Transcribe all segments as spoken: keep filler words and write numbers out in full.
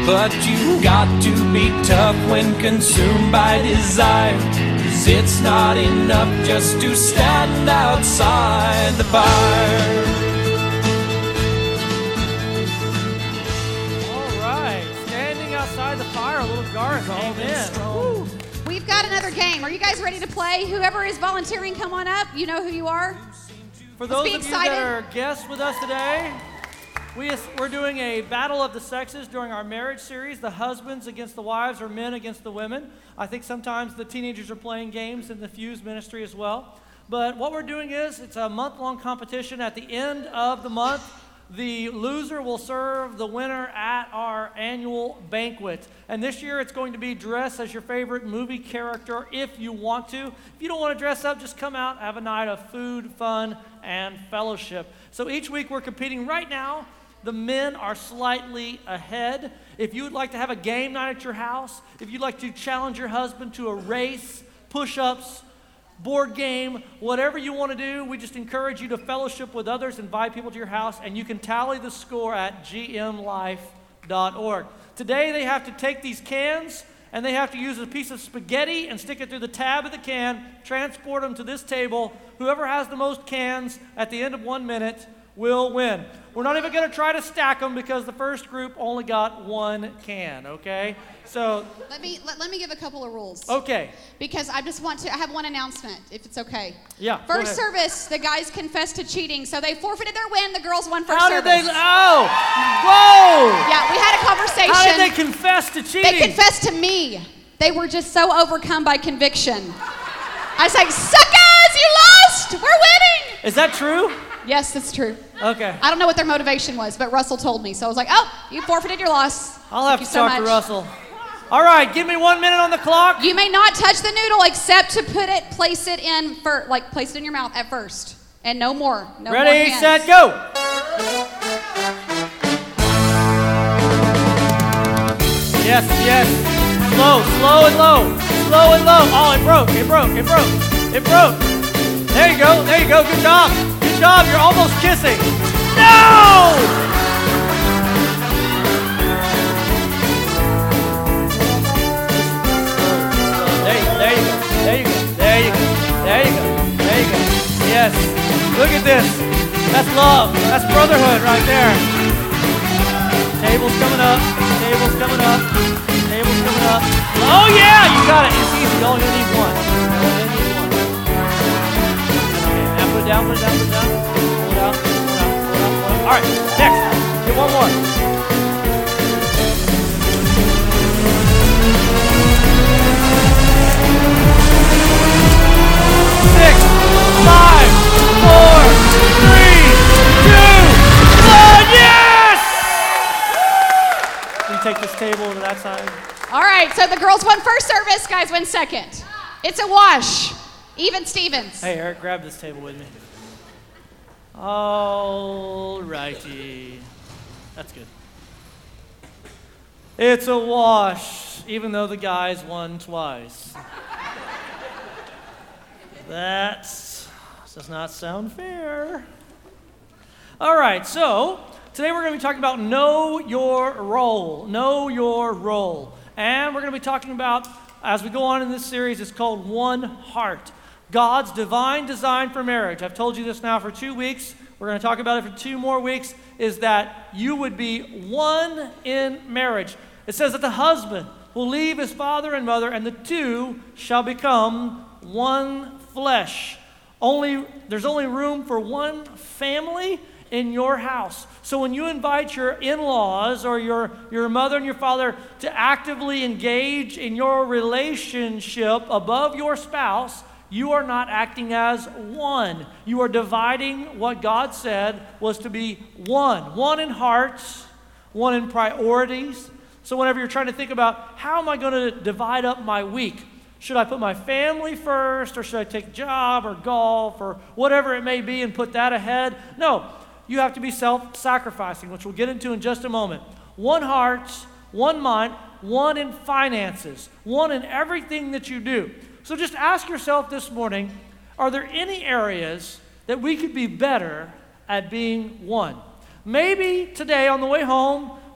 But you got to be tough when consumed by desire, 'cause it's not enough just to stand outside the fire. All right, standing outside the fire, a little Garth, amen. Woo. We've got another game. Are you guys ready to play? Whoever is volunteering, come on up. You know who you are. For those be of you excited. that are guests with us today, we, we're doing a battle of the sexes during our marriage series, the husbands against the wives or men against the women. I think sometimes the teenagers are playing games in the Fuse ministry as well. But what we're doing is, it's a month-long competition. At the end of the month, the loser will serve the winner at our annual banquet. And this year it's going to be dress as your favorite movie character if you want to. If you don't want to dress up, just come out, have a night of food, fun, and fellowship. So each week we're competing. Right now, the men are slightly ahead. If you would like to have a game night at your house, if you'd like to challenge your husband to a race, push-ups, board game, whatever you want to do, we just encourage you to fellowship with others, invite people to your house, and you can tally the score at g m life dot org. Today they have to take these cans and they have to use a piece of spaghetti and stick it through the tab of the can, transport them to this table. Whoever has the most cans at the end of one minute will win. We're not even going to try to stack them because the first group only got one can, okay? So Let me let, let me give a couple of rules. Okay. Because I just want to I have one announcement, if it's okay. Yeah. go First ahead. service, the guys confessed to cheating, so they forfeited their win. The girls won first How did service. they? Oh! Whoa! Yeah, we had a conversation. How did they confess to cheating? They confessed to me. They were just so overcome by conviction. I was like, suckers, you lost! We're winning! Is that true? Yes, that's true. Okay. I don't know what their motivation was, but Russell told me. So I was like, oh, you forfeited your loss. I'll have Thank to you so talk to much. Russell. All right, give me one minute on the clock. You may not touch the noodle except to put it, place it in, for, like place it in your mouth at first. And no more. No more Ready, hands. set, go. Yes, yes. Slow, slow and low. Slow and low. Oh, it broke, it broke, it broke. It broke. There you go, there you go. Good job. Good job. You're almost kissing. No! There you, there you go. There you go. There you go. There you go. There you go. Yes. Look at this. That's love. That's brotherhood right there. Table's coming up. Table's coming up. Table's coming up. Oh yeah, you got it. It's easy. You only need one. You only need one. Okay, now put it down, put it down, put it down. Pull it out, pull it out, pull it out, pull it out. All right, next. Get one more. Six, five, four, three, two, one, yes! We take this table to that side. All right, so the girls won first service, guys win second. It's a wash. Even Stevens. Hey, Eric, grab this table with me. All righty. That's good. It's a wash, even though the guys won twice. That does not sound fair. All right, so today we're going to be talking about know your role. Know your role. And we're going to be talking about, as we go on in this series, it's called One Heart. God's divine design for marriage. I've told you this now for two weeks. We're going to talk about it for two more weeks, is that you would be one in marriage. It says that the husband will leave his father and mother, and the two shall become one flesh. Only, there's only room for one family in your house. So when you invite your in-laws or your, your mother and your father to actively engage in your relationship above your spouse, you are not acting as one. You are dividing what God said was to be one. One in hearts, one in priorities. So whenever you're trying to think about, how am I going to divide up my week? Should I put my family first, or should I take a job or golf or whatever it may be and put that ahead? No, you have to be self-sacrificing, which we'll get into in just a moment. One heart, one mind, one in finances, one in everything that you do. So just ask yourself this morning, are there any areas that we could be better at being one? Maybe today on the way home,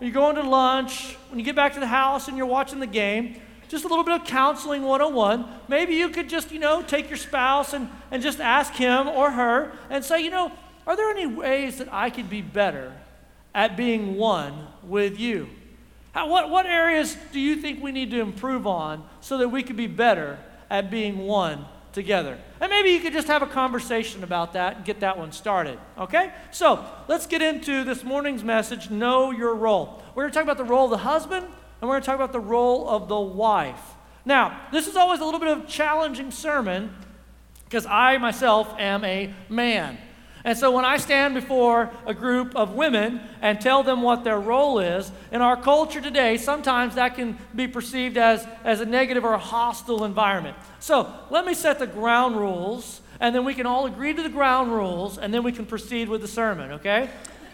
when you're going to lunch, when you get back to the house and you're watching the game, just a little bit of counseling one oh one. Maybe you could just, you know, take your spouse and, and just ask him or her and say, you know, are there any ways that I could be better at being one with you? How, what, what areas do you think we need to improve on so that we could be better at being one together? And maybe you could just have a conversation about that and get that one started, okay? So let's get into this morning's message, Know Your Role. We're going to talk about the role of the husband, and we're going to talk about the role of the wife. Now, this is always a little bit of a challenging sermon because I myself am a man. And so when I stand before a group of women and tell them what their role is, in our culture today, sometimes that can be perceived as, as a negative or a hostile environment. So let me set the ground rules, and then we can all agree to the ground rules, and then we can proceed with the sermon, okay?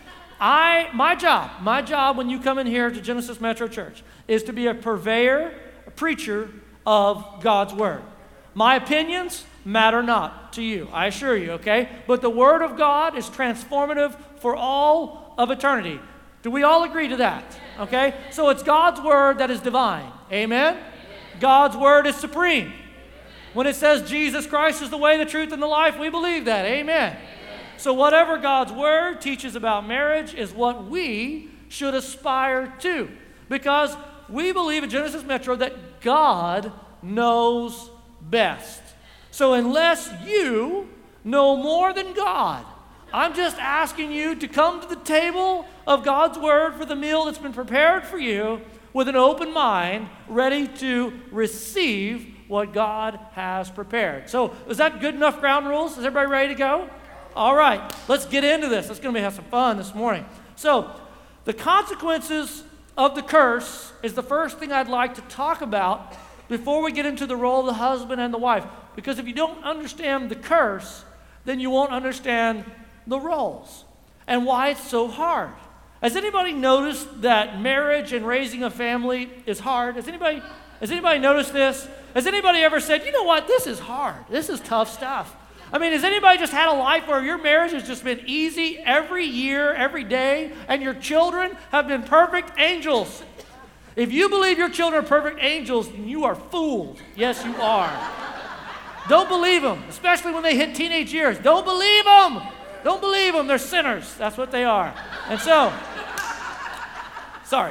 I, my job, my job when you come in here to Genesis Metro Church is to be a purveyor, a preacher of God's Word. My opinions matter not to you, I assure you, okay? But the Word of God is transformative for all of eternity. Do we all agree to that? Okay? So it's God's Word that is divine. Amen? Amen. God's Word is supreme. When it says Jesus Christ is the way, the truth, and the life, we believe that. Amen. Amen. So whatever God's Word teaches about marriage is what we should aspire to. Because we believe at Genesis Metro that God knows best. So unless you know more than God, I'm just asking you to come to the table of God's Word for the meal that's been prepared for you with an open mind, ready to receive what God has prepared. So is that good enough ground rules? Is everybody ready to go? All right, let's get into this. It's going to be have some fun this morning. So the consequences of the curse is the first thing I'd like to talk about before we get into the role of the husband and the wife. Because if you don't understand the curse, then you won't understand the roles and why it's so hard. Has anybody noticed that marriage and raising a family is hard? Has anybody, has anybody noticed this? Has anybody ever said, you know what, this is hard. This is tough stuff. I mean, has anybody just had a life where your marriage has just been easy every year, every day, and your children have been perfect angels? If you believe your children are perfect angels, then you are fooled. Yes, you are. Don't believe them, especially when they hit teenage years. Don't believe them. Don't believe them. They're sinners. That's what they are. And so, sorry.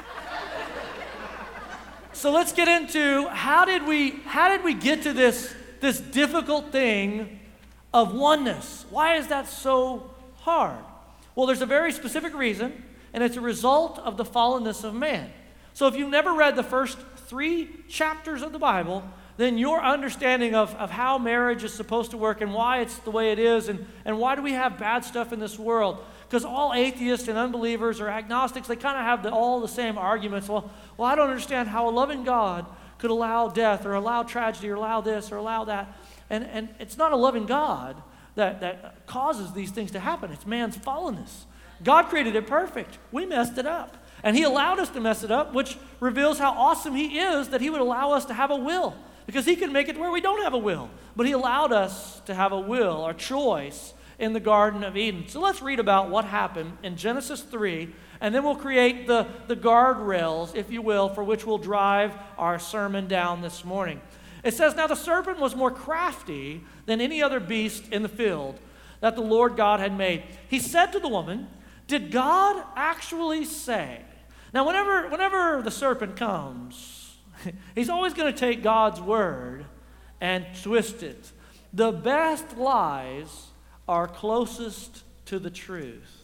So let's get into how did we how did we get to this this difficult thing of oneness? Why is that so hard? Well, there's a very specific reason, and it's a result of the fallenness of man. So if you've never read the first three chapters of the Bible, then your understanding of, of how marriage is supposed to work and why it's the way it is and, and why do we have bad stuff in this world? Because all atheists and unbelievers or agnostics, they kind of have the, all the same arguments. Well, well, I don't understand how a loving God could allow death or allow tragedy or allow this or allow that. And, and it's not a loving God that, that causes these things to happen. It's man's fallenness. God created it perfect. We messed it up. And he allowed us to mess it up, which reveals how awesome he is that he would allow us to have a will. Because he can make it where we don't have a will. But he allowed us to have a will or choice in the Garden of Eden. So let's read about what happened in Genesis three, and then we'll create the, the guardrails, if you will, for which we'll drive our sermon down this morning. It says, now the serpent was more crafty than any other beast in the field that the Lord God had made. He said to the woman, did God actually say? Now whenever, whenever the serpent comes, he's always going to take God's word and twist it. The best lies are closest to the truth.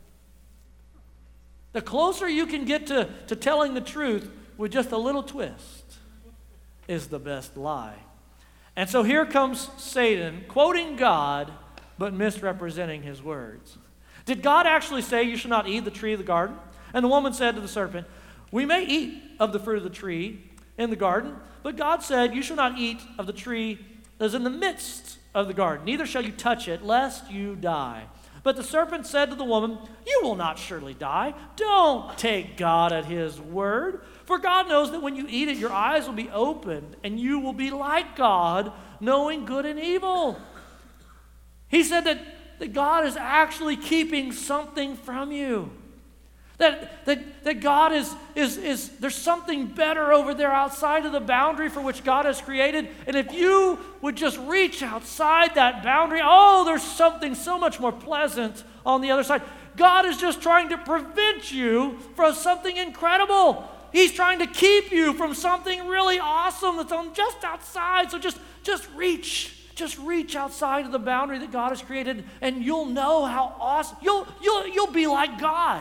The closer you can get to, to telling the truth with just a little twist is the best lie. And so here comes Satan quoting God but misrepresenting his words. Did God actually say you shall not eat the tree of the garden? And the woman said to the serpent, we may eat of the fruit of the tree in the garden, but God said, you shall not eat of the tree that is in the midst of the garden, neither shall you touch it, lest you die. But the serpent said to the woman, you will not surely die. Don't take God at his word, for God knows that when you eat it, your eyes will be opened, and you will be like God, knowing good and evil. He said that, that God is actually keeping something from you. That, that, that God is, is, is, there's something better over there outside of the boundary for which God has created. And if you would just reach outside that boundary, oh, there's something so much more pleasant on the other side. God is just trying to prevent you from something incredible. He's trying to keep you from something really awesome that's on just outside. So just, just reach. Just reach outside of the boundary that God has created, and you'll know how awesome. You'll, you'll, you'll be like God.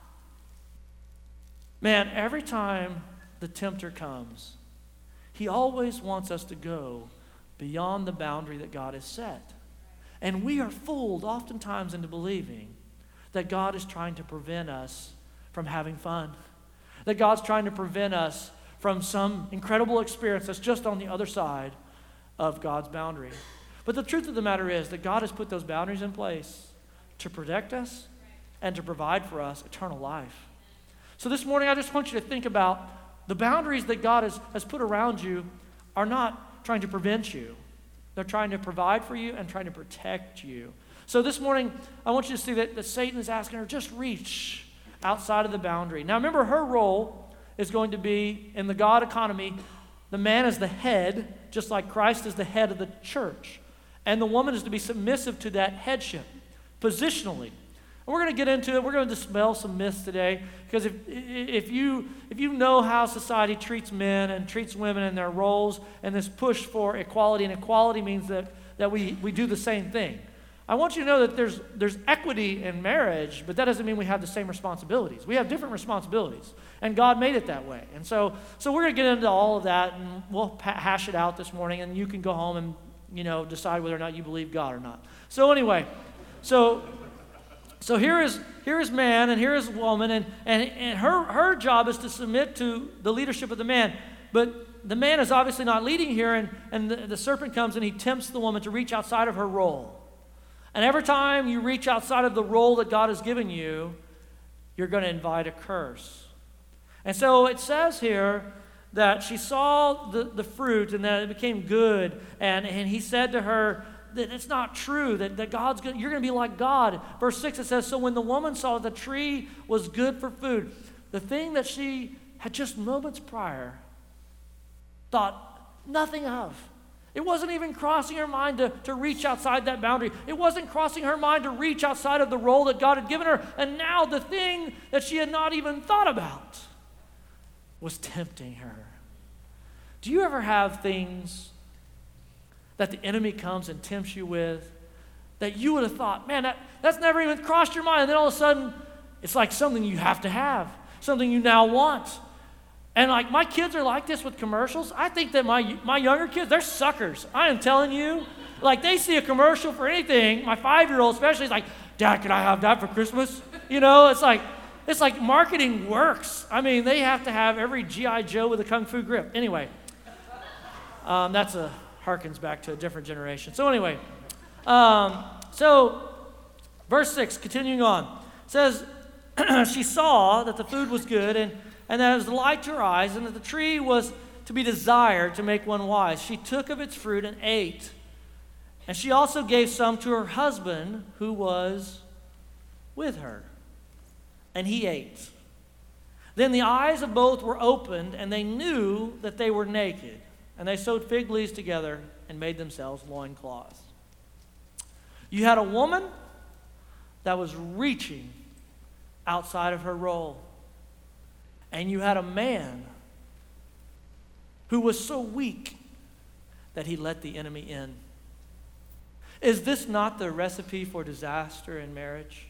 Man, every time the tempter comes, he always wants us to go beyond the boundary that God has set. And we are fooled oftentimes into believing that God is trying to prevent us from having fun, that God's trying to prevent us from some incredible experience that's just on the other side of God's boundary. But the truth of the matter is that God has put those boundaries in place to protect us and to provide for us eternal life. So this morning, I just want you to think about the boundaries that God has, has put around you are not trying to prevent you. They're trying to provide for you and trying to protect you. So this morning, I want you to see that, that Satan is asking her, just reach outside of the boundary. Now remember, her role is going to be, in the God economy, the man is the head, just like Christ is the head of the church. And the woman is to be submissive to that headship, positionally. And we're going to get into it. We're going to dispel some myths today, because if, if, you, if you know how society treats men and treats women in their roles, and this push for equality, and equality means that, that we, we do the same thing. I want you to know that there's, there's equity in marriage, but that doesn't mean we have the same responsibilities. We have different responsibilities, and God made it that way. And so, so we're going to get into all of that, and we'll hash it out this morning, and you can go home and, you know, decide whether or not you believe God or not. So anyway, so... So here is here is man and here is woman, and, and, and her, her job is to submit to the leadership of the man. But the man is obviously not leading here, and, and the, the serpent comes and he tempts the woman to reach outside of her role. And every time you reach outside of the role that God has given you, you're going to invite a curse. And so it says here that she saw the, the fruit and that it became good, and, and he said to her, that it's not true, that, that God's good, you're going to be like God. Verse six, it says, so when the woman saw that the tree was good for food, the thing that she had just moments prior thought nothing of. It wasn't even crossing her mind to, to reach outside that boundary. It wasn't crossing her mind to reach outside of the role that God had given her. And now the thing that she had not even thought about was tempting her. Do you ever have things that the enemy comes and tempts you with, that you would have thought, man, that, that's never even crossed your mind, and then all of a sudden, it's like something you have to have, something you now want. And like my kids are like this with commercials. I think that my, my younger kids, they're suckers. I am telling you, like they see a commercial for anything, my five-year-old especially is like, Dad, can I have that for Christmas? You know, it's like, it's like marketing works. I mean, they have to have every G I Joe with a Kung Fu grip. Anyway, um, that's a, harkens back to a different generation. So anyway, um, so verse six, continuing on, says, she saw that the food was good, and, and that it was a light to her eyes, and that the tree was to be desired to make one wise. She took of its fruit and ate. And she also gave some to her husband who was with her, and he ate. Then the eyes of both were opened, and they knew that they were naked. And they sewed fig leaves together and made themselves loincloths. You had a woman that was reaching outside of her role. And you had a man who was so weak that he let the enemy in. Is this not the recipe for disaster in marriage?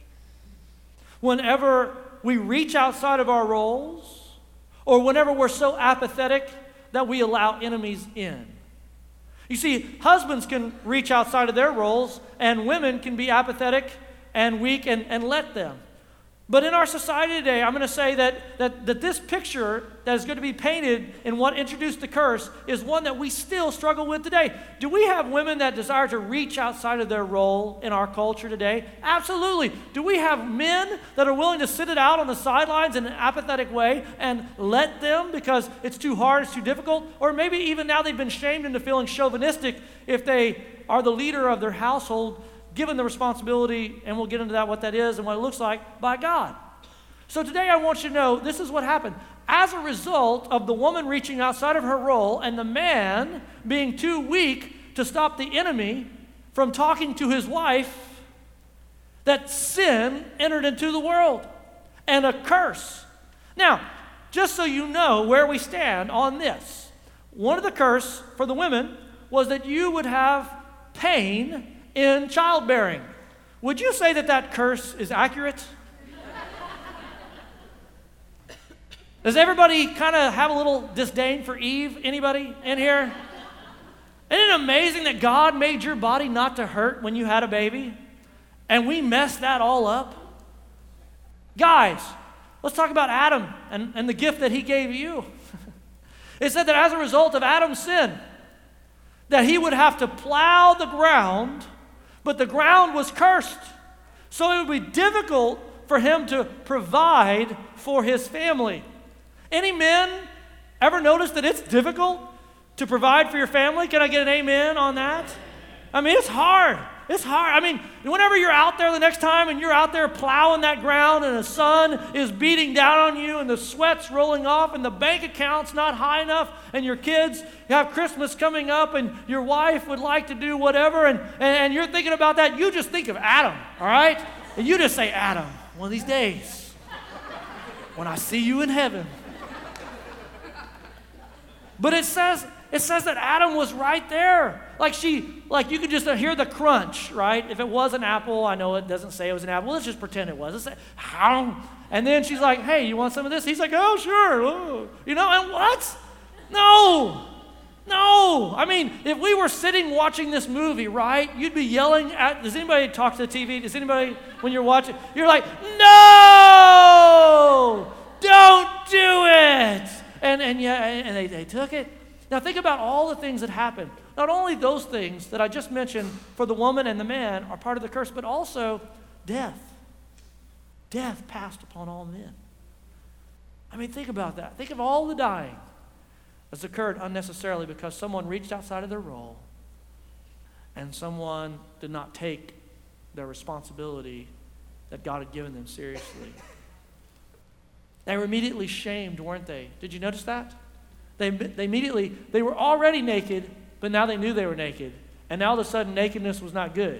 Whenever we reach outside of our roles, or whenever we're so apathetic that we allow enemies in. You see, husbands can reach outside of their roles, and women can be apathetic and weak and, and let them. But in our society today, I'm going to say that, that, that this picture that is going to be painted in what introduced the curse is one that we still struggle with today. Do we have women that desire to reach outside of their role in our culture today? Absolutely. Do we have men that are willing to sit it out on the sidelines in an apathetic way and let them because it's too hard, it's too difficult? Or maybe even now they've been shamed into feeling chauvinistic if they are the leader of their household, given the responsibility, and we'll get into that, what that is and what it looks like, by God. So today I want you to know this is what happened. As a result of the woman reaching outside of her role and the man being too weak to stop the enemy from talking to his wife, that sin entered into the world and a curse. Now, just so you know where we stand on this, one of the curse for the women was that you would have pain in childbearing. Would you say that that curse is accurate? Does everybody kind of have a little disdain for Eve? Anybody in here? Isn't it amazing that God made your body not to hurt when you had a baby? And we messed that all up? Guys, let's talk about Adam and, and the gift that he gave you. It said that as a result of Adam's sin, that he would have to plow the ground, but the ground was cursed. So it would be difficult for him to provide for his family. Any men ever notice that it's difficult to provide for your family? Can I get an amen on that? I mean, it's hard. It's hard. I mean, whenever you're out there the next time and you're out there plowing that ground and the sun is beating down on you and the sweat's rolling off and the bank account's not high enough and your kids have Christmas coming up and your wife would like to do whatever and, and, and you're thinking about that, you just think of Adam, all right? And you just say, Adam, one of these days, when I see you in heaven. But it says, it says that Adam was right there. Like she, like you could just hear the crunch, right? If it was an apple, I know it doesn't say it was an apple. Let's just pretend it was. Let's say, how? And then she's like, hey, you want some of this? He's like, oh, sure. Oh. You know, and what? No. No. I mean, if we were sitting watching this movie, right, you'd be yelling at, does anybody talk to the T V? Does anybody, when you're watching, you're like, no, don't do it. And, and yeah, and they, they took it. Now think about all the things that happened. Not only those things that I just mentioned for the woman and the man are part of the curse, but also death. Death passed upon all men. I mean, think about that. Think of all the dying that's occurred unnecessarily because someone reached outside of their role and someone did not take their responsibility that God had given them seriously. They were immediately shamed, weren't they? Did you notice that? They, they immediately, they were already naked, but now they knew they were naked. And now all of a sudden, nakedness was not good.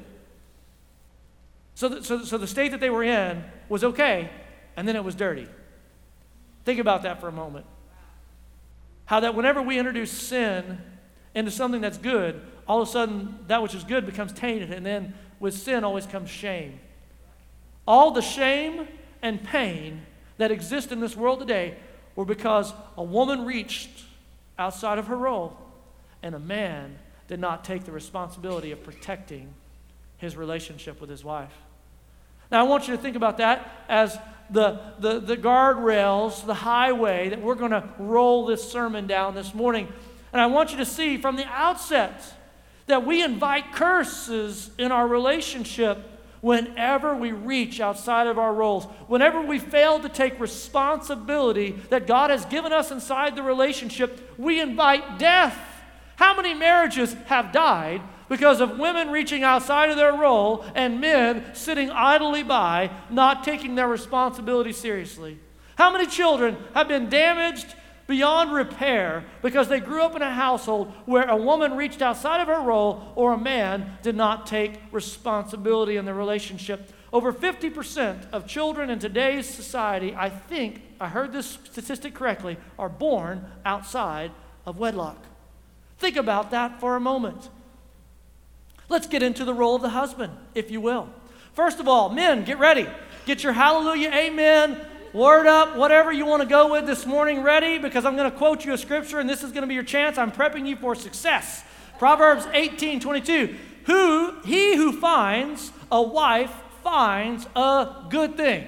So the, so, so the state that they were in was okay, and then it was dirty. Think about that for a moment. How that whenever we introduce sin into something that's good, all of a sudden, that which is good becomes tainted, and then with sin always comes shame. All the shame and pain that exist in this world today were because a woman reached outside of her role and a man did not take the responsibility of protecting his relationship with his wife. Now, I want you to think about that as the, the, the guardrails, the highway that we're going to roll this sermon down this morning. And I want you to see from the outset that we invite curses in our relationship whenever we reach outside of our roles, whenever we fail to take responsibility that God has given us inside the relationship, we invite death. How many marriages have died because of women reaching outside of their role and men sitting idly by, not taking their responsibility seriously? How many children have been damaged beyond repair because they grew up in a household where a woman reached outside of her role or a man did not take responsibility in the relationship? Over fifty percent of children in today's society, I think, I heard this statistic correctly, are born outside of wedlock. Think about that for a moment. Let's get into the role of the husband, if you will. First of all, men, get ready. Get your hallelujah, amen, word up, whatever you want to go with this morning ready, because I'm going to quote you a scripture, and this is going to be your chance. I'm prepping you for success. Proverbs eighteen twenty-two. Who, he who finds a wife finds a good thing.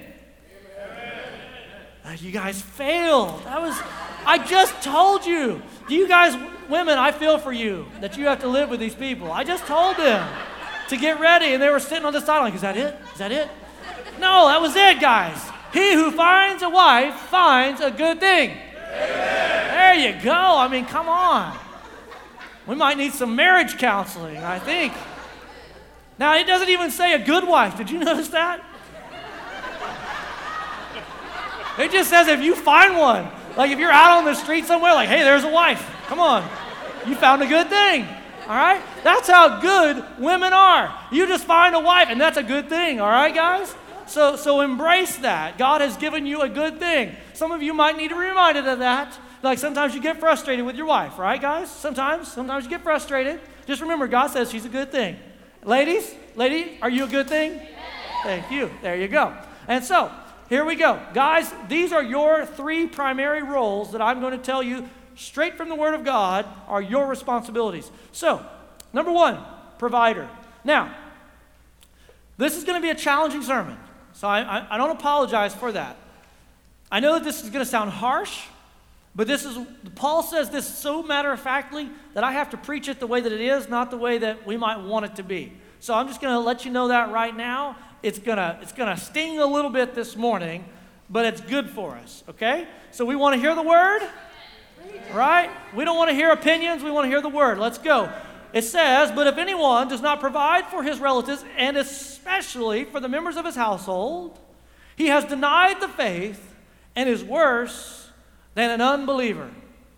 Uh, you guys failed. That was, I just told you. You guys, women, I feel for you that you have to live with these people. I just told them to get ready, and they were sitting on the sideline. Is that it? Is that it? No, that was it, guys. He who finds a wife finds a good thing. Amen. There you go. I mean, come on. We might need some marriage counseling, I think. Now, it doesn't even say a good wife. Did you notice that? It just says if you find one. Like if you're out on the street somewhere, like, hey, there's a wife. Come on. You found a good thing. All right? That's how good women are. You just find a wife, and that's a good thing. All right, guys? So, so embrace that. God has given you a good thing. Some of you might need to be reminded of that. Like sometimes you get frustrated with your wife, right, guys? Sometimes. Sometimes you get frustrated. Just remember, God says she's a good thing. Ladies, lady, are you a good thing? Thank you. There you go. And so, here we go. Guys, these are your three primary roles that I'm going to tell you straight from the Word of God are your responsibilities. So, number one, provider. Now, this is going to be a challenging sermon, so I, I, I don't apologize for that. I know that this is going to sound harsh, but this is, Paul says this so matter-of-factly that I have to preach it the way that it is, not the way that we might want it to be. So I'm just going to let you know that right now. It's going to it's going to sting a little bit this morning, but it's good for us, okay? So we want to hear the Word, right? We don't want to hear opinions. We want to hear the Word. Let's go. It says, but if anyone does not provide for his relatives, and especially for the members of his household, he has denied the faith and is worse than an unbeliever.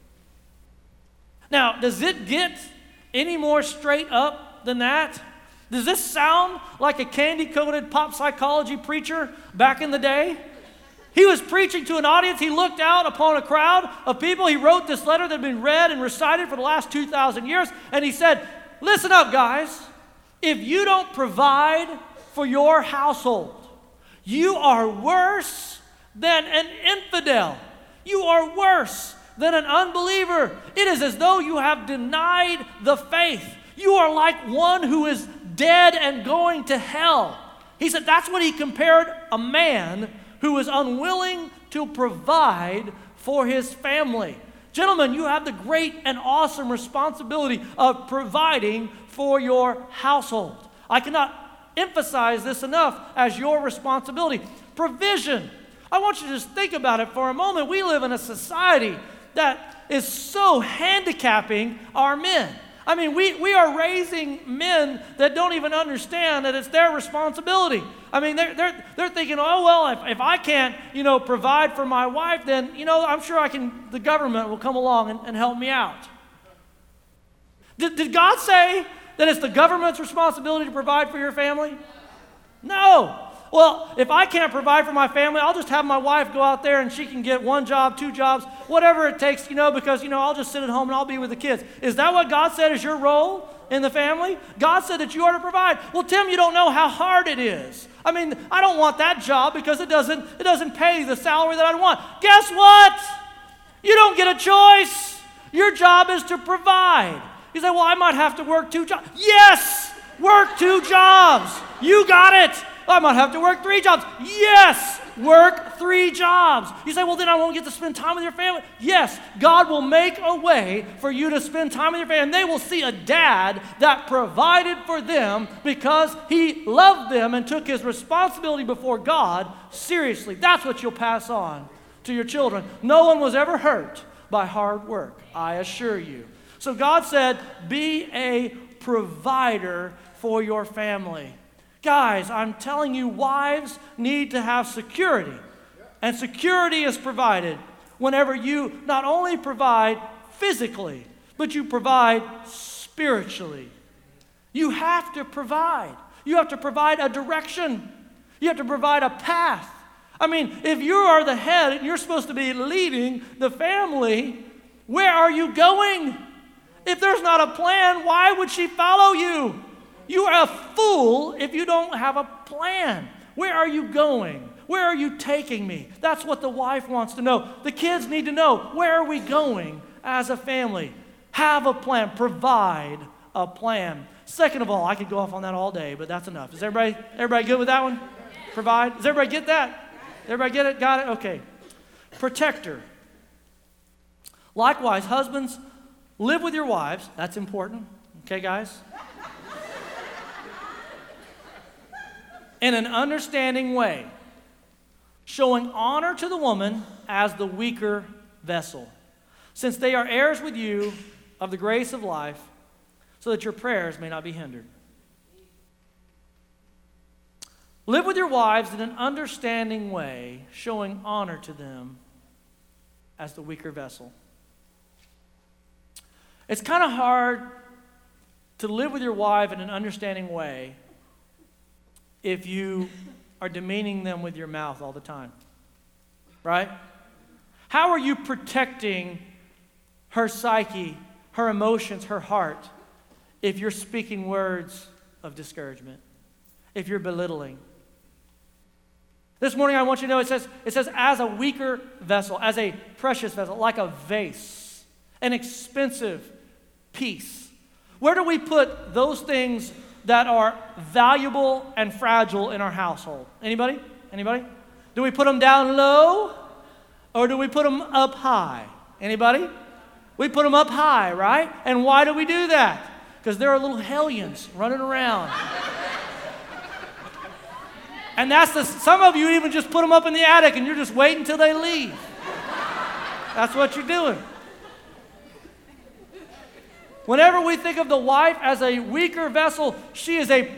Now, does it get any more straight up than that? Does this sound like a candy-coated pop psychology preacher back in the day? He was preaching to an audience. He looked out upon a crowd of people. He wrote this letter that had been read and recited for the last two thousand years. And he said, listen up, guys. If you don't provide for your household, you are worse than an infidel. You are worse than an unbeliever. It is as though you have denied the faith. You are like one who is dead and going to hell. He said that's what he compared a man who is unwilling to provide for his family. Gentlemen, you have the great and awesome responsibility of providing for your household. I cannot emphasize this enough as your responsibility. Provision. I want you to just think about it for a moment. We live in a society that is so handicapping our men. I mean, we, we are raising men that don't even understand that it's their responsibility. I mean, they're, they're, they're thinking, oh, well, if, if I can't, you know, provide for my wife, then, you know, I'm sure I can, the government will come along and, and help me out. Did, did God say that it's the government's responsibility to provide for your family? No. Well, if I can't provide for my family, I'll just have my wife go out there and she can get one job, two jobs, whatever it takes, you know, because, you know, I'll just sit at home and I'll be with the kids. Is that what God said is your role in the family? God said that you are to provide. Well, Tim, you don't know how hard it is. I mean, I don't want that job because it doesn't, it doesn't pay the salary that I want. Guess what? You don't get a choice. Your job is to provide. You say, well, I might have to work two jobs. Yes, work two jobs. You got it. I might have to work three jobs. Yes, work three jobs. You say, well, then I won't get to spend time with your family. Yes, God will make a way for you to spend time with your family. And they will see a dad that provided for them because he loved them and took his responsibility before God seriously. That's what you'll pass on to your children. No one was ever hurt by hard work, I assure you. So God said, be a provider for your family. Guys, I'm telling you, wives need to have security. And security is provided whenever you not only provide physically, but you provide spiritually. You have to provide. You have to provide a direction. You have to provide a path. I mean, if you are the head and you're supposed to be leading the family, where are you going? If there's not a plan, why would she follow you? You are a fool if you don't have a plan. Where are you going? Where are you taking me? That's what the wife wants to know. The kids need to know, where are we going as a family? Have a plan. Provide a plan. Second of all, I could go off on that all day, but that's enough. Is everybody, everybody good with that one? Provide. Does everybody get that? Everybody get it? Got it? Okay. Protector. Likewise, husbands, live with your wives. That's important. Okay, guys? In an understanding way, showing honor to the woman as the weaker vessel, since they are heirs with you of the grace of life, so that your prayers may not be hindered. Live with your wives in an understanding way, showing honor to them as the weaker vessel. It's kind of hard to live with your wife in an understanding way if you are demeaning them with your mouth all the time, right? How are you protecting her psyche, her emotions, her heart, if you're speaking words of discouragement, if you're belittling? This morning I want you to know it says, it says as a weaker vessel, as a precious vessel, like a vase, an expensive piece. Where do we put those things that are valuable and fragile in our household? Anybody? Anybody? Do we put them down low or do we put them up high? Anybody? We put them up high, right? And why do we do that? Because there are little hellions running around. And that's the, some of you even just put them up in the attic and you're just waiting until they leave. That's what you're doing. Whenever we think of the wife as a weaker vessel, she is a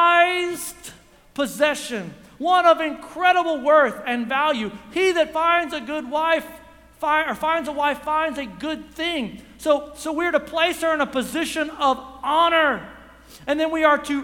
prized possession, one of incredible worth and value. He that finds a good wife, fi- or finds a wife, finds a good thing. So, so we're to place her in a position of honor, and then we are to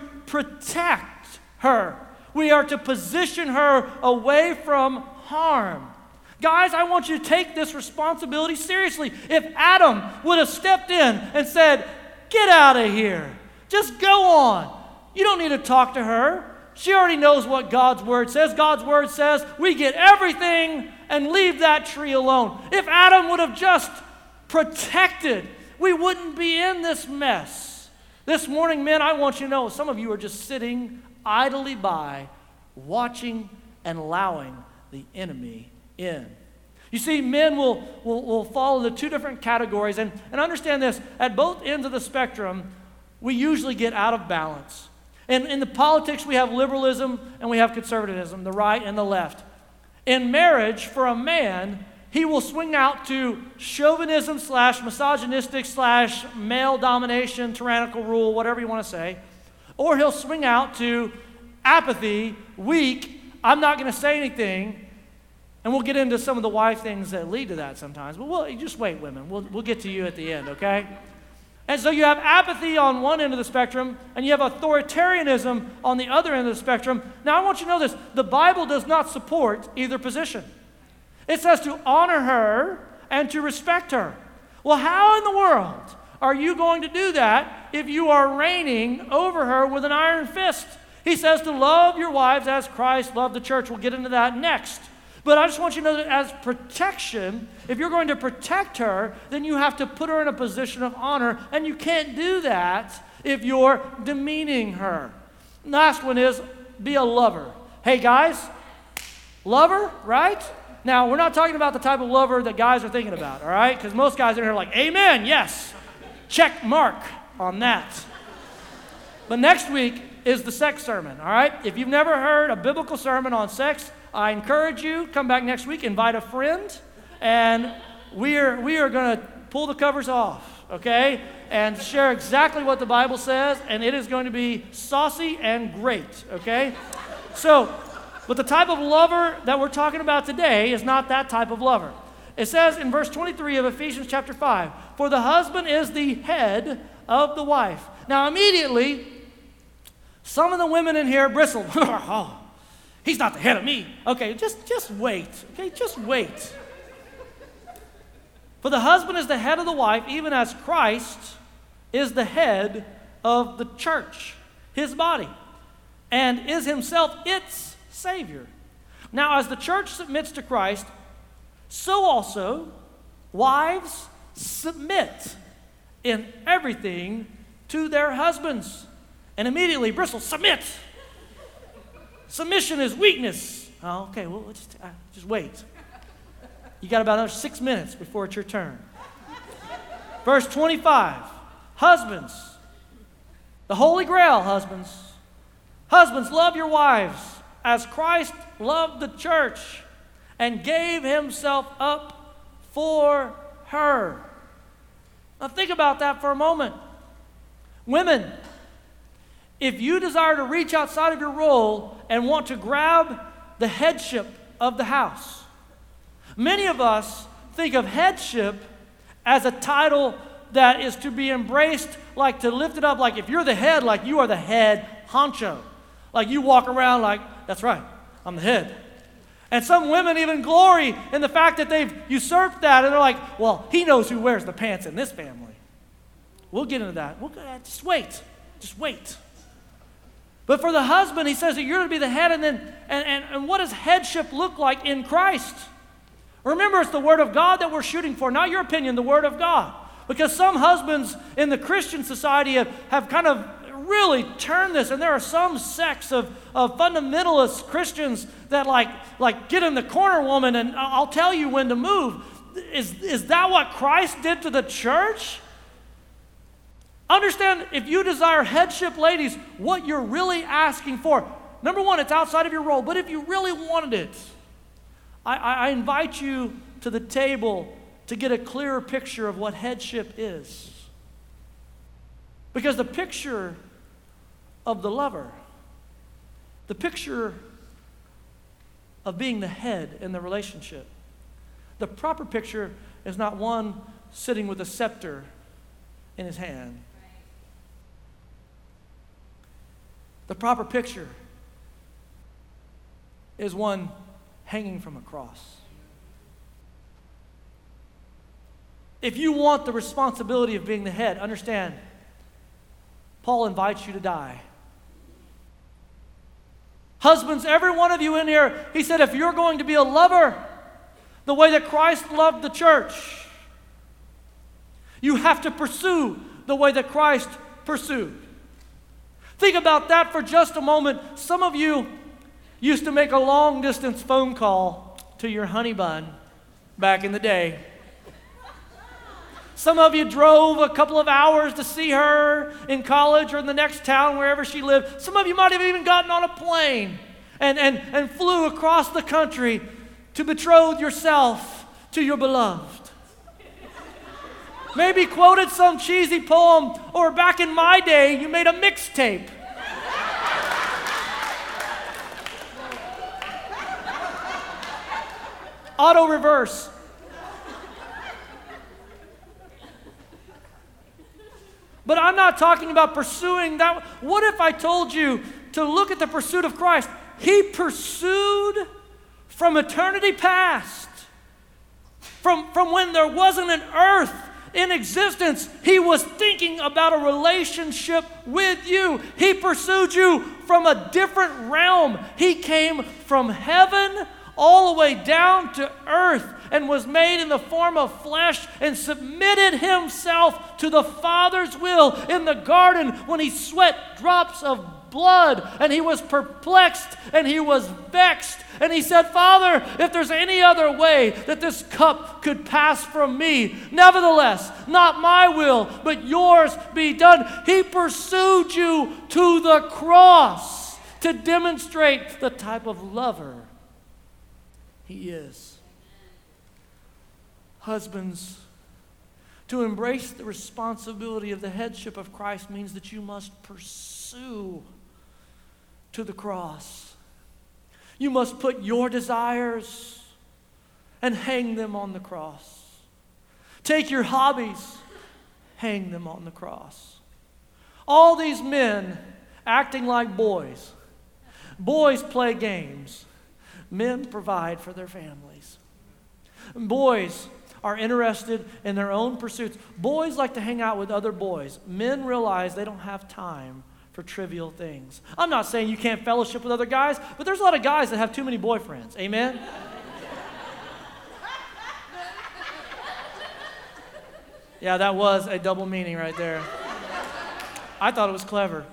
protect her. We are to position her away from harm. Guys, I want you to take this responsibility seriously. If Adam would have stepped in and said, "Get out of here. Just go on. You don't need to talk to her. She already knows what God's word says. God's word says we get everything and leave that tree alone." If Adam would have just protected, we wouldn't be in this mess. This morning, men, I want you to know, some of you are just sitting idly by, watching and allowing the enemy in. You see, men will, will, will fall into two different categories, and, and understand this, at both ends of the spectrum, we usually get out of balance. And in the politics, we have liberalism and we have conservatism, the right and the left. In marriage, for a man, he will swing out to chauvinism slash misogynistic slash male domination, tyrannical rule, whatever you want to say, or he'll swing out to apathy, weak, I'm not going to say anything. And we'll get into some of the wife things that lead to that sometimes. But we'll, just wait, women. We'll, we'll get to you at the end, okay? And so you have apathy on one end of the spectrum, and you have authoritarianism on the other end of the spectrum. Now, I want you to know this. The Bible does not support either position. It says to honor her and to respect her. Well, how in the world are you going to do that if you are reigning over her with an iron fist? He says to love your wives as Christ loved the church. We'll get into that next. But I just want you to know that as protection, if you're going to protect her, then you have to put her in a position of honor, and you can't do that if you're demeaning her. Last one is be a lover. Hey guys, lover, right? Now, we're not talking about the type of lover that guys are thinking about, all right? Because most guys are here like, amen, yes, check mark on that. But next week is the sex sermon, all right? If you've never heard a biblical sermon on sex, I encourage you, come back next week, invite a friend, and we are, we are going to pull the covers off, okay, and share exactly what the Bible says, and it is going to be saucy and great, okay? So, but the type of lover that we're talking about today is not that type of lover. It says in verse twenty-three of Ephesians chapter five, "For the husband is the head of the wife." Now, immediately, some of the women in here bristle. Oh, he's not the head of me. Okay, just, just wait. Okay, just wait. "For the husband is the head of the wife, even as Christ is the head of the church, his body, and is himself its Savior. Now, as the church submits to Christ, so also wives submit in everything to their husbands." And immediately bristle, submit. Submission is weakness. Oh, okay, well, let's just, uh, just wait. You got about another six minutes before it's your turn. Verse twenty-five, husbands, the Holy Grail, husbands. Husbands, love your wives as Christ loved the church and gave himself up for her. Now think about that for a moment. Women, if you desire to reach outside of your role and want to grab the headship of the house, many of us think of headship as a title that is to be embraced, like to lift it up, like if you're the head, like you are the head honcho. Like you walk around like, that's right, I'm the head. And some women even glory in the fact that they've usurped that, and they're like, well, he knows who wears the pants in this family. We'll get into that. We'll, just wait. Just wait. But for the husband, he says that you're to be the head, and then and, and, and what does headship look like in Christ? Remember, it's the Word of God that we're shooting for, not your opinion, the Word of God. Because some husbands in the Christian society have, have kind of really turned this, and there are some sects of, of fundamentalist Christians that like, like get in the corner, woman, and I'll tell you when to move. Is, is that what Christ did to the church? Understand, if you desire headship, ladies, what you're really asking for. Number one, it's outside of your role, but if you really wanted it, I, I invite you to the table to get a clearer picture of what headship is. Because the picture of the lover, the picture of being the head in the relationship, the proper picture is not one sitting with a scepter in his hand. The proper picture is one hanging from a cross. If you want the responsibility of being the head, understand, Paul invites you to die. Husbands, every one of you in here, he said, if you're going to be a lover the way that Christ loved the church, you have to pursue the way that Christ pursued. Think about that for just a moment. Some of you used to make a long-distance phone call to your honey bun back in the day. Some of you drove a couple of hours to see her in college or in the next town, wherever she lived. Some of you might have even gotten on a plane and, and, and flew across the country to betroth yourself to your beloved. Maybe quoted some cheesy poem, or back in my day, you made a mixtape. Auto reverse. But I'm not talking about pursuing that. What if I told you to look at the pursuit of Christ? He pursued from eternity past. From, from when there wasn't an earth in existence, he was thinking about a relationship with you. He pursued you from a different realm. He came from heaven all the way down to earth and was made in the form of flesh and submitted himself to the Father's will in the garden when he sweat drops of blood and he was perplexed and he was vexed. And he said, Father, if there's any other way that this cup could pass from me, nevertheless, not my will, but yours be done. He pursued you to the cross to demonstrate the type of lover he is. Husbands, to embrace the responsibility of the headship of Christ means that you must pursue to the cross. You must put your desires and hang them on the cross. Take your hobbies, hang them on the cross. All these men acting like boys. Boys play games. Men provide for their families. Boys are interested in their own pursuits. Boys like to hang out with other boys. Men realize they don't have time for trivial things. I'm not saying you can't fellowship with other guys, but there's a lot of guys that have too many boyfriends. Amen? Yeah, that was a double meaning right there. I thought it was clever.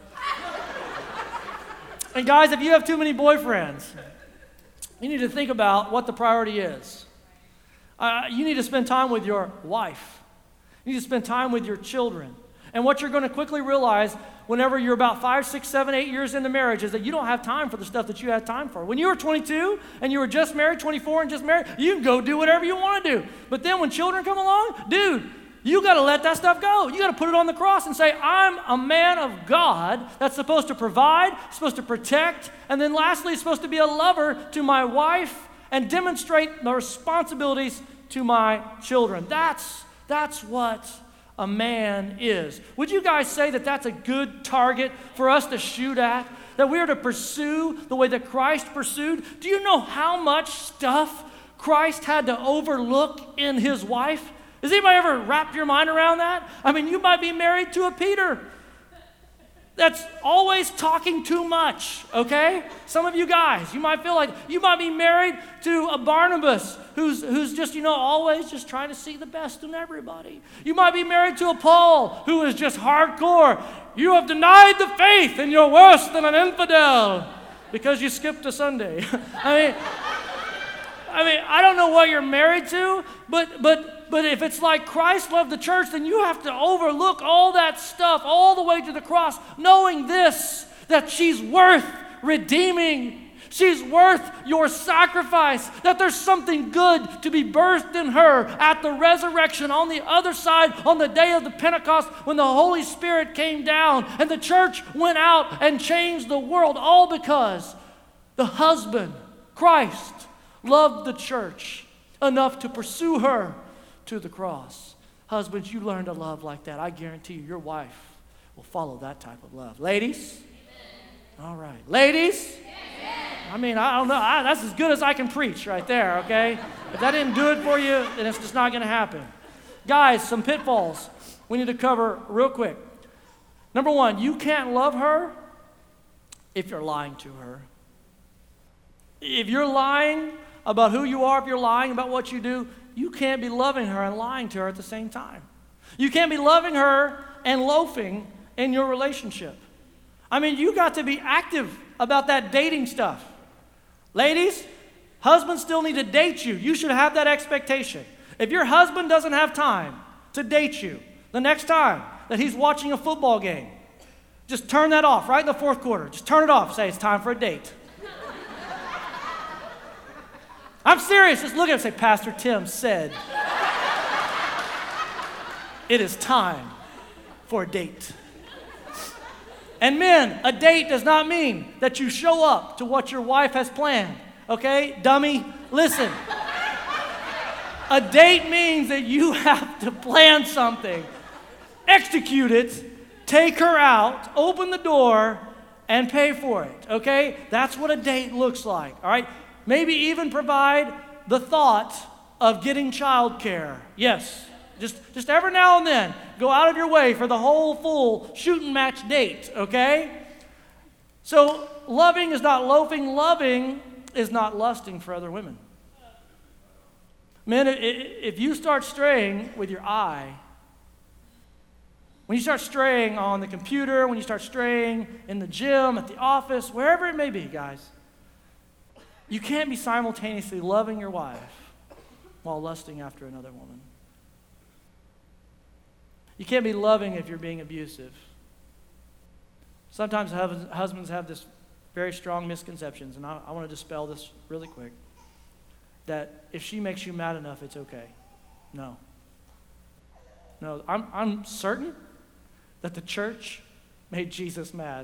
And guys, if you have too many boyfriends, you need to think about what the priority is. Uh, you need to spend time with your wife. You need to spend time with your children. And what you're going to quickly realize whenever you're about five, six, seven, eight years into marriage is that you don't have time for the stuff that you had time for. When you were twenty-two and you were just married, twenty-four and just married, you can go do whatever you want to do. But then when children come along, dude, You got to let that stuff go. You got to put it on the cross and say, I'm a man of God that's supposed to provide, supposed to protect, and then lastly, supposed to be a lover to my wife and demonstrate the responsibilities to my children. That's, that's what a man is. Would you guys say that that's a good target for us to shoot at? That we are to pursue the way that Christ pursued? Do you know how much stuff Christ had to overlook in his wife? Has anybody ever wrapped your mind around that? I mean, you might be married to a Peter that's always talking too much, okay? Some of you guys, you might feel like you might be married to a Barnabas who's, who's just, you know, always just trying to see the best in everybody. You might be married to a Paul who is just hardcore. You have denied the faith and you're worse than an infidel because you skipped a Sunday. I mean, I mean, I don't know what you're married to, but but but if it's like Christ loved the church, then you have to overlook all that stuff all the way to the cross, knowing this, that she's worth redeeming. She's worth your sacrifice, that there's something good to be birthed in her at the resurrection on the other side on the day of the Pentecost when the Holy Spirit came down and the church went out and changed the world, all because the husband, Christ, loved the church enough to pursue her to the cross. Husbands, you learn to love like that. I guarantee you, your wife will follow that type of love. Ladies? Amen. All right. Ladies? Amen. I mean, I don't know. I, that's as good as I can preach right there, okay? If that didn't do it for you, then it's just not going to happen. Guys, some pitfalls we need to cover real quick. Number one, you can't love her if you're lying to her. If you're lying about who you are, if you're lying about what you do, you can't be loving her and lying to her at the same time. You can't be loving her and loafing in your relationship. I mean, you got to be active about that dating stuff. Ladies, husbands still need to date you. You should have that expectation. If your husband doesn't have time to date you the next time that he's watching a football game, just turn that off right in the fourth quarter. Just turn it off. Say, it's time for a date. I'm serious. Just look at him and say, Pastor Tim said, it is time for a date. And men, a date does not mean that you show up to what your wife has planned. Okay, dummy, listen. A date means that you have to plan something, execute it, take her out, open the door, and pay for it. Okay, that's what a date looks like. All right. Maybe even provide the thought of getting childcare. Yes, just, just every now and then, go out of your way for the whole full shooting match date, okay? So loving is not loafing. Loving is not lusting for other women. Men, if you start straying with your eye, when you start straying on the computer, when you start straying in the gym, at the office, wherever it may be, guys, you can't be simultaneously loving your wife while lusting after another woman. You can't be loving if you're being abusive. Sometimes husbands have this very strong misconceptions, and I, I want to dispel this really quick, that if she makes you mad enough, it's okay. No. No, I'm, I'm certain that the church made Jesus mad.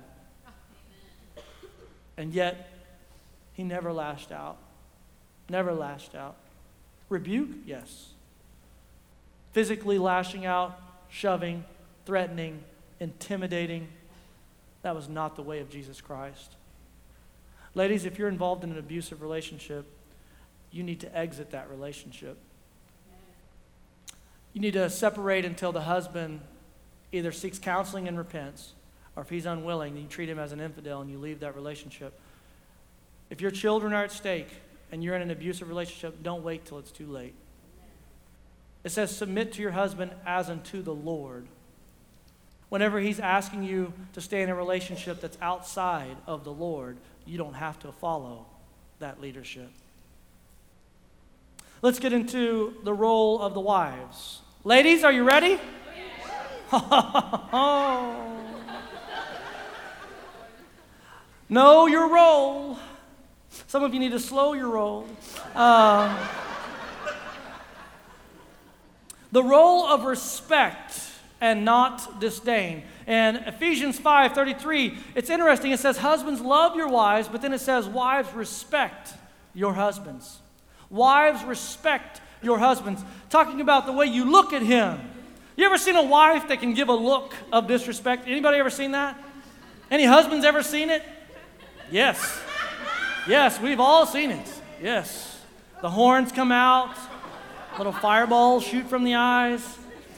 And yet, he never lashed out. Never lashed out. Rebuke? Yes. Physically lashing out, shoving, threatening, intimidating. That was not the way of Jesus Christ. Ladies, if you're involved in an abusive relationship, you need to exit that relationship. You need to separate until the husband either seeks counseling and repents, or if he's unwilling, you treat him as an infidel and you leave that relationship. If your children are at stake and you're in an abusive relationship, don't wait till it's too late. It says, submit to your husband as unto the Lord. Whenever he's asking you to stay in a relationship that's outside of the Lord, you don't have to follow that leadership. Let's get into the role of the wives. Ladies, are you ready? Know your role. Some of you need to slow your roll. Um, The role of respect and not disdain. And Ephesians five thirty-three, it's interesting. It says, husbands, love your wives, but then it says, wives, respect your husbands. Wives, respect your husbands. Talking about the way you look at him. You ever seen a wife that can give a look of disrespect? Anybody ever seen that? Any husbands ever seen it? Yes. Yes, we've all seen it. Yes. The horns come out. Little fireballs shoot from the eyes.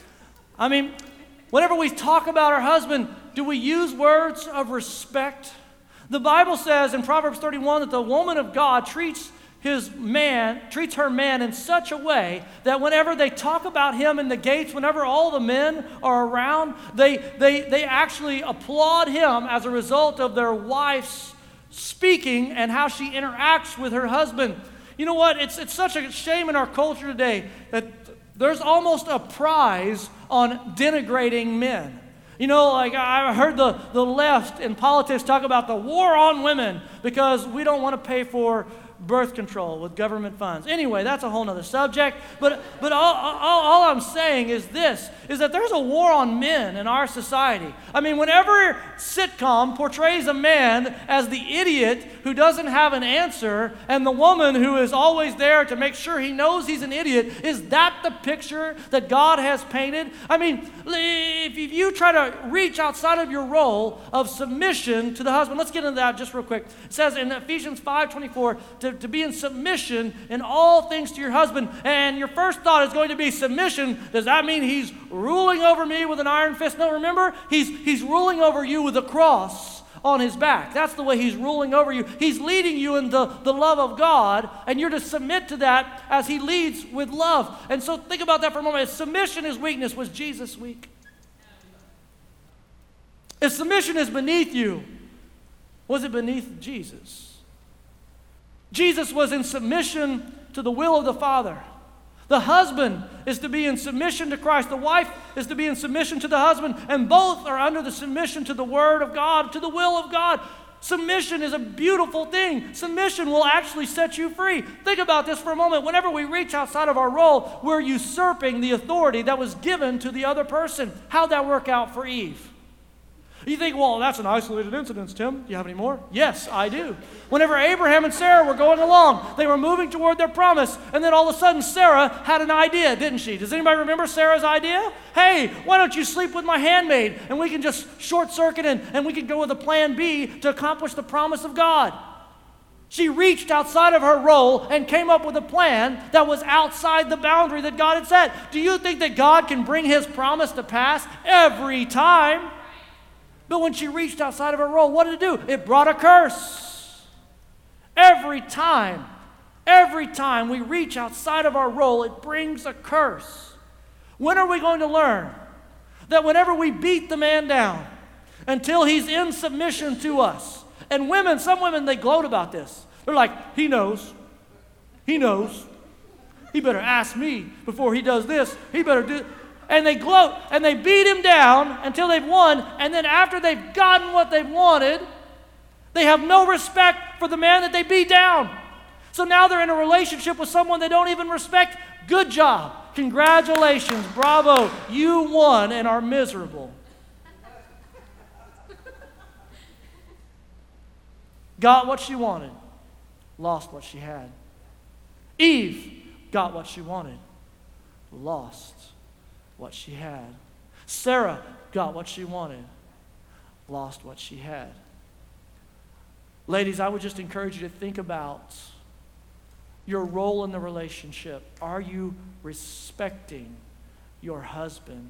I mean, whenever we talk about our husband, do we use words of respect? The Bible says in Proverbs thirty-one that the woman of God treats his man, treats her man in such a way that whenever they talk about him in the gates, whenever all the men are around, they, they, they actually applaud him as a result of their wife's speaking and how she interacts with her husband. You know what? It's, it's such a shame in our culture today that there's almost a prize on denigrating men. You know, like I heard the, the left in politics talk about the war on women because we don't want to pay for birth control with government funds. Anyway, that's a whole nother subject. But but all, all, all I'm saying is this, is that there's a war on men in our society. I mean, whenever sitcom portrays a man as the idiot who doesn't have an answer and the woman who is always there to make sure he knows he's an idiot, is that the picture that God has painted? I mean, if you try to reach outside of your role of submission to the husband, let's get into that just real quick. It says in Ephesians five twenty-four, to, to be in submission in all things to your husband. And your first thought is going to be submission. Does that mean he's ruling over me with an iron fist? No, remember, he's, he's ruling over you with a cross on his back. That's the way he's ruling over you. He's leading you in the, the love of God, and you're to submit to that as he leads with love. And so think about that for a moment. If submission is weakness, was Jesus weak? If submission is beneath you, was it beneath Jesus? Jesus was in submission to the will of the Father. The husband is to be in submission to Christ. The wife is to be in submission to the husband. And both are under the submission to the Word of God, to the will of God. Submission is a beautiful thing. Submission will actually set you free. Think about this for a moment. Whenever we reach outside of our role, we're usurping the authority that was given to the other person. How'd that work out for Eve? You think, well, that's an isolated incident, Tim. Do you have any more? Yes, I do. Whenever Abraham and Sarah were going along, they were moving toward their promise, and then all of a sudden Sarah had an idea, didn't she? Does anybody remember Sarah's idea? Hey, why don't you sleep with my handmaid, and we can just short circuit and, and we can go with a plan B to accomplish the promise of God. She reached outside of her role and came up with a plan that was outside the boundary that God had set. Do you think that God can bring his promise to pass every time? But when she reached outside of her role, what did it do? It brought a curse. Every time, every time we reach outside of our role, it brings a curse. When are we going to learn that whenever we beat the man down until he's in submission to us, and women, some women, they gloat about this. They're like, he knows. He knows. He better ask me before he does this. He better do... And they gloat, and they beat him down until they've won, and then after they've gotten what they've wanted, they have no respect for the man that they beat down. So now they're in a relationship with someone they don't even respect. Good job. Congratulations. Bravo. You won and are miserable. Got what she wanted, lost what she had. Eve got what she wanted, lost what she had. Sarah got what she wanted, lost what she had. Ladies, I would just encourage you to think about your role in the relationship. Are you respecting your husband?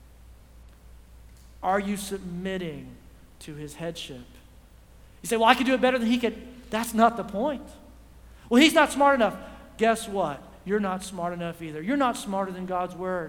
Are you submitting to his headship? You say, well, I could do it better than he could. That's not the point. Well, he's not smart enough. Guess what? You're not smart enough either. You're not smarter than God's word.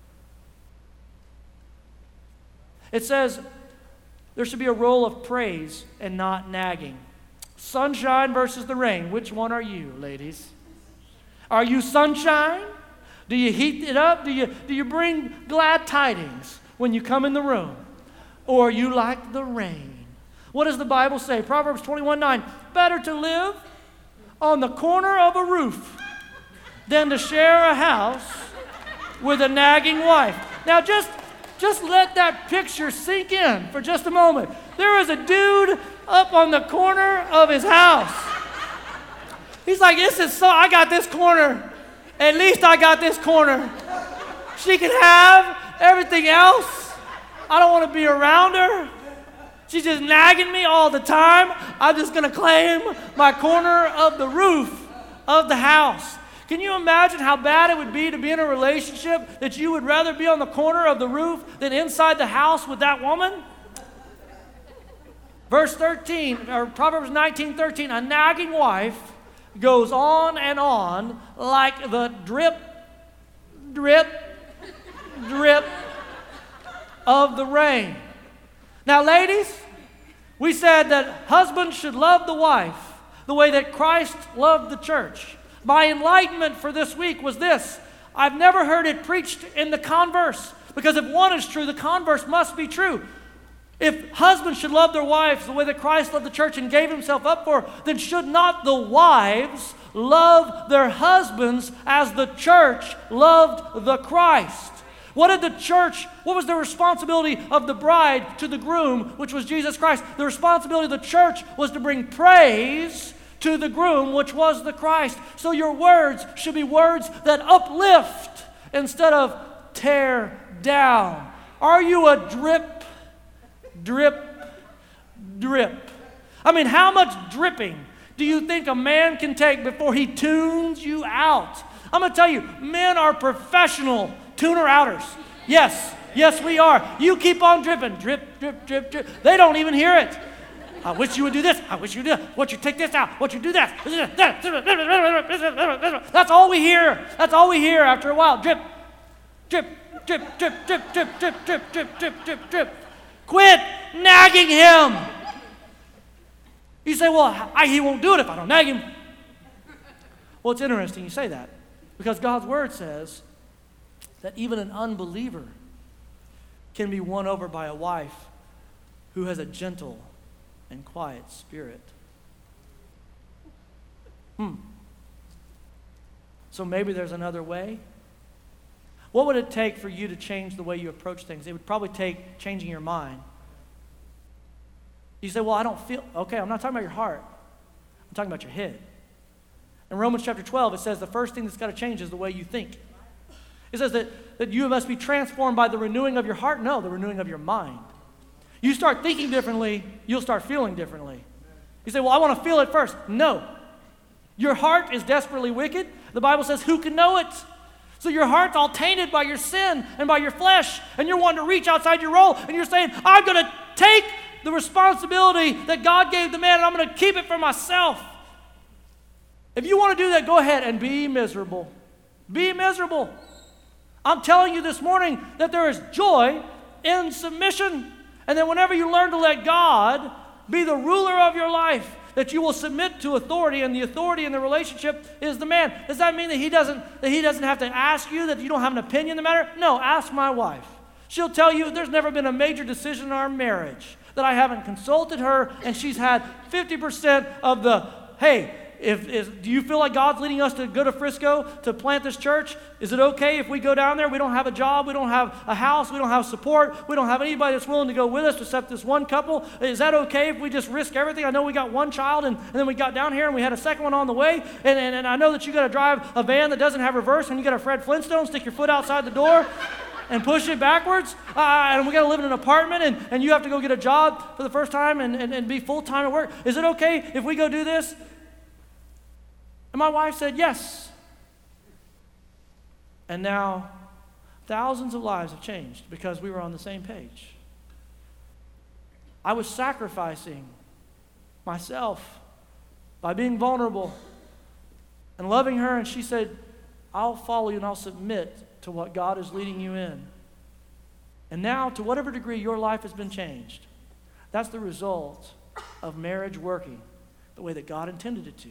It says there should be a role of praise and not nagging. Sunshine versus the rain. Which one are you, ladies? Are you sunshine? Do you heat it up? Do you, do you bring glad tidings when you come in the room? Or are you like the rain? What does the Bible say? Proverbs twenty-one nine. Better to live on the corner of a roof than to share a house with a nagging wife. Now just, just let that picture sink in for just a moment. There is a dude up on the corner of his house. He's like, this is so, I got this corner. At least I got this corner. She can have everything else. I don't want to be around her. She's just nagging me all the time. I'm just going to claim my corner of the roof of the house. Can you imagine how bad it would be to be in a relationship that you would rather be on the corner of the roof than inside the house with that woman? Verse thirteen, or Proverbs nineteen thirteen, a nagging wife goes on and on like the drip, drip, drip of the rain. Now, ladies, we said that husbands should love the wife the way that Christ loved the church. My enlightenment for this week was this. I've never heard it preached in the converse, because if one is true, the converse must be true. If husbands should love their wives the way that Christ loved the church and gave himself up for, then should not the wives love their husbands as the church loved the Christ? What did the church, what was the responsibility of the bride to the groom, which was Jesus Christ? The responsibility of the church was to bring praise to the groom, which was the Christ. So your words should be words that uplift instead of tear down. Are you a drip, drip, drip? I mean, how much dripping do you think a man can take before he tunes you out? I'm going to tell you, men are professional tuner-outers. Yes, yes we are. You keep on dripping. Drip, drip, drip, drip. They don't even hear it. I wish you would do this. I wish you would do that. What you take this out. What you do that. That's all we hear. That's all we hear after a while. Drip, drip, drip, drip, drip, drip, drip, drip, drip, drip, drip, drip. Quit nagging him. You say, well, I, he won't do it if I don't nag him. Well, it's interesting you say that, because God's word says that even an unbeliever can be won over by a wife who has a gentle and quiet spirit. Hmm. So maybe there's another way. What would it take for you to change the way you approach things? It would probably take changing your mind. You say, well, I don't feel, okay, I'm not talking about your heart. I'm talking about your head. In Romans chapter twelve, it says the first thing that's got to change is the way you think. It says that, that you must be transformed by the renewing of your heart. No, the renewing of your mind. You start thinking differently, you'll start feeling differently. You say, well, I want to feel it first. No. Your heart is desperately wicked. The Bible says, who can know it? So your heart's all tainted by your sin and by your flesh, and you're wanting to reach outside your role, and you're saying, I'm going to take the responsibility that God gave the man, and I'm going to keep it for myself. If you want to do that, go ahead and be miserable. Be miserable. I'm telling you this morning that there is joy in submission, and that whenever you learn to let God be the ruler of your life, that you will submit to authority, and the authority in the relationship is the man. Does that mean that he doesn't that he doesn't have to ask you, that you don't have an opinion in the matter? No, ask my wife. She'll tell you there's never been a major decision in our marriage that I haven't consulted her, and she's had fifty percent of the, hey, if, if do you feel like God's leading us to go to Frisco to plant this church? Is it okay if we go down there? We don't have a job, we don't have a house, we don't have support, we don't have anybody that's willing to go with us except this one couple. Is that okay if we just risk everything? I know we got one child, and, and then we got down here and we had a second one on the way, and, and, and I know that you got to drive a van that doesn't have reverse, and you got to Fred Flintstone, stick your foot outside the door and push it backwards, uh, and we got to live in an apartment, and, and you have to go get a job for the first time and, and, and be full-time at work. Is it okay if we go do this? And my wife said yes. And now thousands of lives have changed because we were on the same page. I was sacrificing myself by being vulnerable and loving her, and she said, I'll follow you and I'll submit to what God is leading you in. And now, to whatever degree your life has been changed, that's the result of marriage working the way that God intended it to.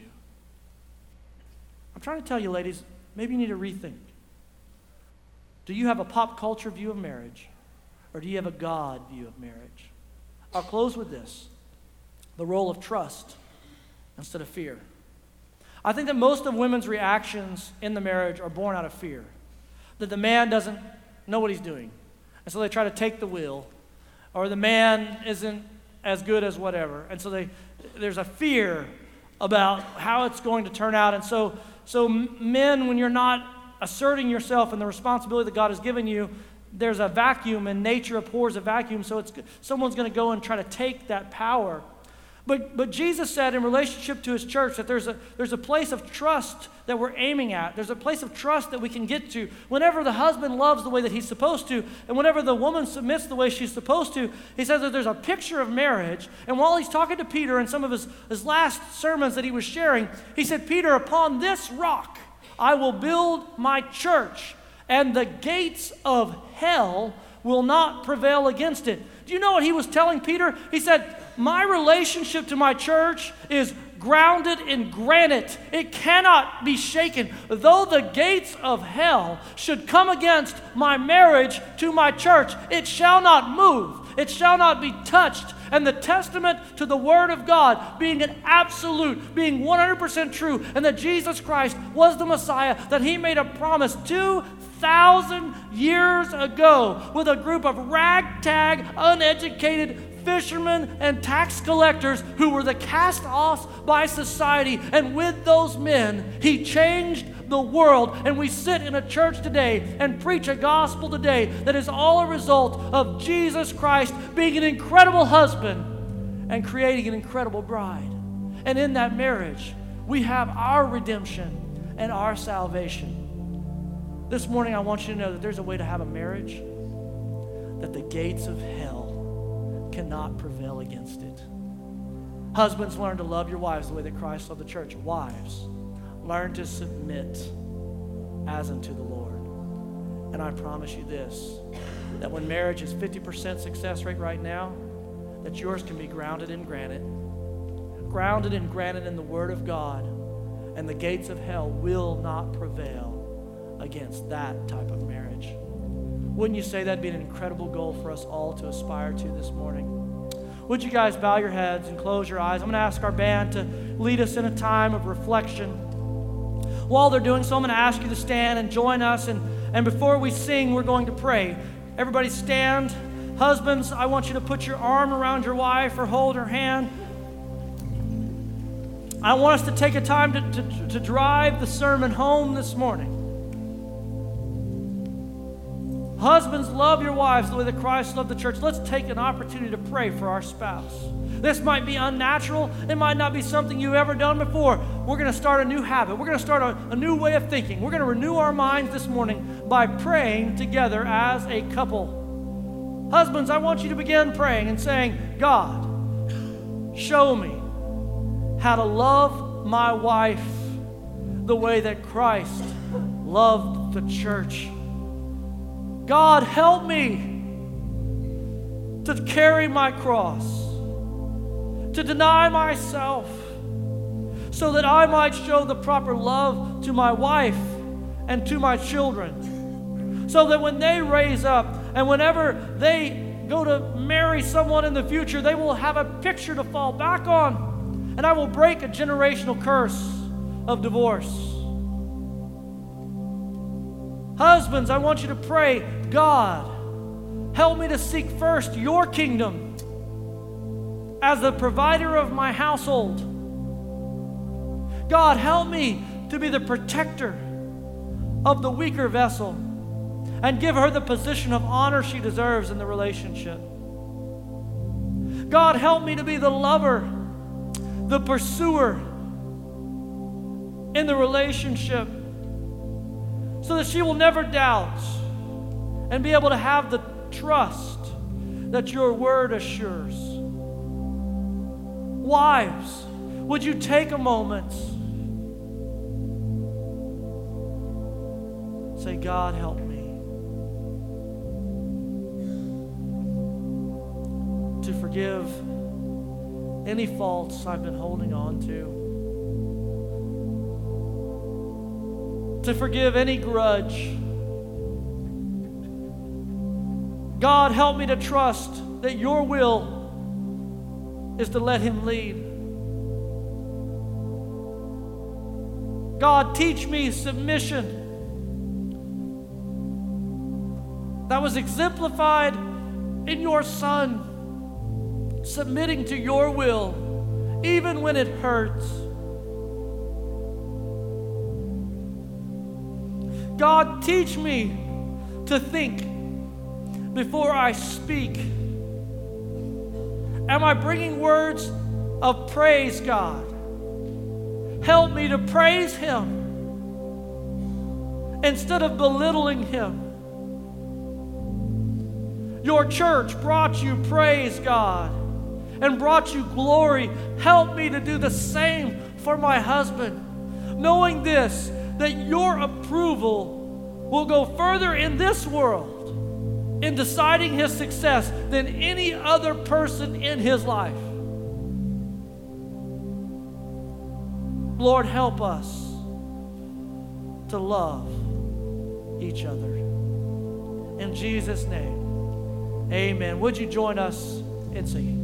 I'm trying to tell you, ladies, maybe you need to rethink. Do you have a pop culture view of marriage, or do you have a God view of marriage? I'll close with this: the role of trust instead of fear. I think that most of women's reactions in the marriage are born out of fear. that the man doesn't know what he's doing. And so they try to take the wheel, or the man isn't as good as whatever. And so they, there's a fear about how it's going to turn out. And so, so men, when you're not asserting yourself and the responsibility that God has given you, there's a vacuum, and nature abhors a vacuum, so it's someone's going to go and try to take that power. But, but Jesus said in relationship to his church that there's a, there's a place of trust that we're aiming at. There's a place of trust that we can get to. Whenever the husband loves the way that he's supposed to, and whenever the woman submits the way she's supposed to, he says that there's a picture of marriage. And while he's talking to Peter in some of his, his last sermons that he was sharing, he said, Peter, upon this rock I will build my church, and the gates of hell will not prevail against it. Do you know what he was telling Peter? He said, my relationship to my church is grounded in granite. It cannot be shaken. Though the gates of hell should come against my marriage to my church, it shall not move. It shall not be touched. And the testament to the Word of God being an absolute, being one hundred percent true, and that Jesus Christ was the Messiah, that he made a promise two thousand years ago with a group of ragtag, uneducated fishermen and tax collectors who were the cast-offs by society. And with those men, he changed the world. And we sit in a church today and preach a gospel today that is all a result of Jesus Christ being an incredible husband and creating an incredible bride. And in that marriage, we have our redemption and our salvation. This morning, I want you to know that there's a way to have a marriage that the gates of hell cannot prevail against it. Husbands, learn to love your wives the way that Christ loved the church. Wives, learn to submit as unto the Lord. And I promise you this, that when marriage is fifty percent success rate right now, that yours can be grounded in granite, grounded in granite in the Word of God, and the gates of hell will not prevail against that type of marriage. Wouldn't you say that'd be an incredible goal for us all to aspire to this morning? Would you guys bow your heads and close your eyes? I'm going to ask our band to lead us in a time of reflection. While they're doing so, I'm going to ask you to stand and join us. And, and before we sing, we're going to pray. Everybody stand. Husbands, I want you to put your arm around your wife or hold her hand. I want us to take a time to, to, to drive the sermon home this morning. Husbands, love your wives the way that Christ loved the church. Let's take an opportunity to pray for our spouse. This might be unnatural. It might not be something you've ever done before. We're going to start a new habit. We're going to start a, a new way of thinking. We're going to renew our minds this morning by praying together as a couple. Husbands, I want you to begin praying and saying, God, show me how to love my wife the way that Christ loved the church. God, help me to carry my cross, to deny myself, so that I might show the proper love to my wife and to my children, so that when they raise up and whenever they go to marry someone in the future, they will have a picture to fall back on, and I will break a generational curse of divorce. Husbands, I want you to pray, God, help me to seek first your kingdom as the provider of my household. God, help me to be the protector of the weaker vessel and give her the position of honor she deserves in the relationship. God, help me to be the lover, the pursuer in the relationship, so that she will never doubt and be able to have the trust that your word assures. Wives, would you take a moment? Say, God, help me to forgive any faults I've been holding on to, to forgive any grudge. God, help me to trust that your will is to let him lead. God, teach me submission that was exemplified in your Son, submitting to your will, even when it hurts. God, teach me to think before I speak. Am I bringing words of praise, God? Help me to praise Him instead of belittling Him. Your church brought you praise, God, and brought you glory. Help me to do the same for my husband, knowing this, that your approval will go further in this world in deciding his success than any other person in his life. Lord, help us to love each other. In Jesus' name, amen. Would you join us in singing?